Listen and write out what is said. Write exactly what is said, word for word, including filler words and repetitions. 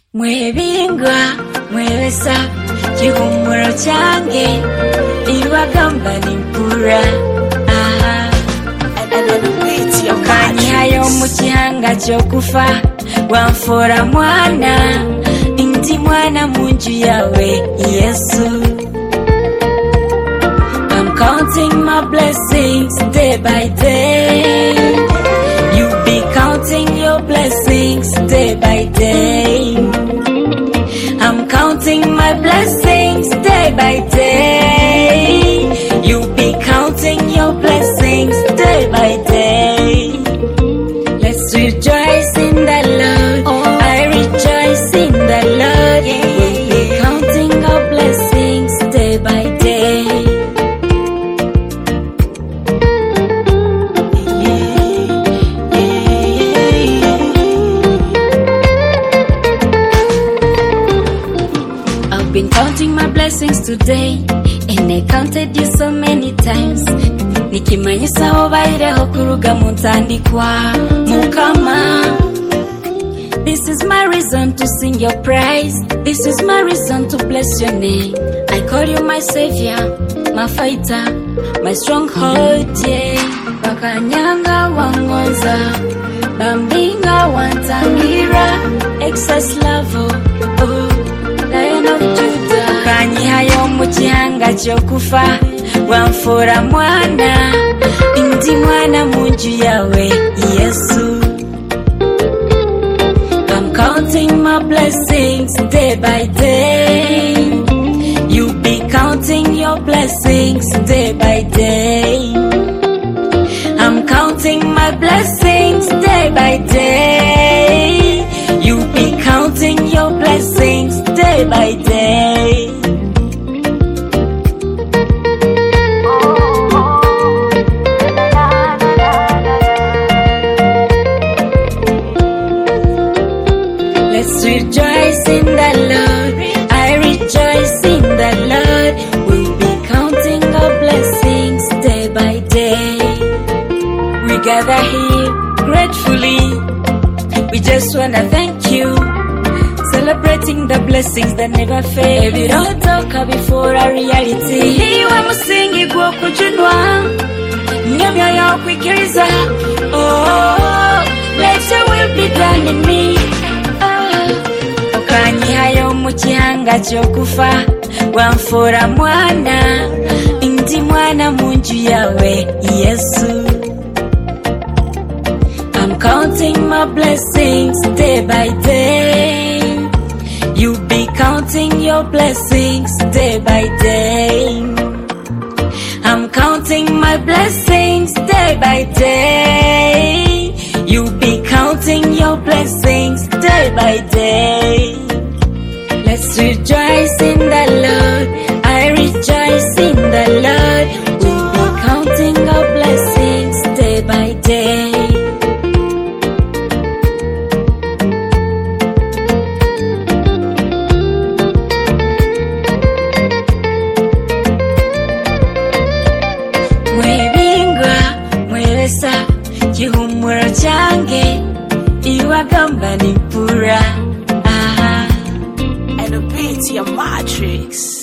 Mwebingwa, mwewesa, gihumuro cyange, ibagamba nimpura. Aha. Okanyihayo mu gihanga cyo kufa, wamfora mwana, indi mwana munju yawe, Yesu. I'm counting my blessings day by day. You be counting your blessings day by day. I'm counting my blessings day by day. You be counting your blessings day by day. Let's rejoice in the Lord. Oh. I rejoice in the Lord. Yeah. We'll be counting our blessings day by day. I've been counting my blessings today, and I counted you so many times. Nikimanyisa obaireho kuruga muntandikwa mukama. This is my reason to sing your praise. This is my reason to bless your name. I call you my savior, my fighter, my stronghold, yeah. Bakanyanga wangonza, bambinga wantangira, excess love, oh. Lion of Judah. Kanyihayo mu gihanga cyo kufa, wamfora mwana, indi mwana munju yawe, Yesu. I'm counting my blessings day by day. You be counting your blessings day by day. I'm counting my blessings day by day. You be counting your blessings day by day. Let's rejoice in the Lord. I rejoice in the Lord. We'll be counting our blessings day by day. We gather here gratefully. We just wanna thank you, celebrating the blessings that never fail. We don't talk before our reality. Niwe musingi gwo kujunwa, nyamya ya kwikiriza. Oh, let your will be done in me. Oh, okanyihayo mu gihanga cyo kufa, wamfora mwana, indi mwana munju yawe, Yesu. I'm counting my blessings day by day. You be counting your blessings day by day. I'm counting my blessings day by day. You be counting your blessings day by day. Let's rejoice in the Lord. I rejoice in the Lord. We'll be counting our blessings day by day. Gihumuro cyange, ibagamba nimpura. Aha. And a beat your matrix.